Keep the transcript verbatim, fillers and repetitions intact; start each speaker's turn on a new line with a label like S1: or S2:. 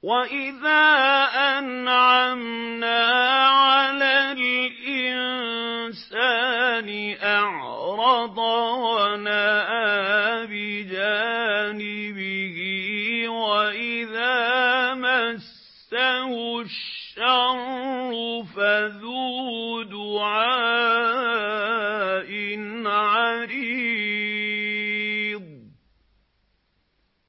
S1: وَإِذَا أَنْعَمْنَا عَلَى الْإِنسَانِ أَعْرَضَ وَنَأَىٰ بِجَانِبِهِ وَإِذَا مَسَّهُ الشَّرُّ فَذُو دُعَاءٍ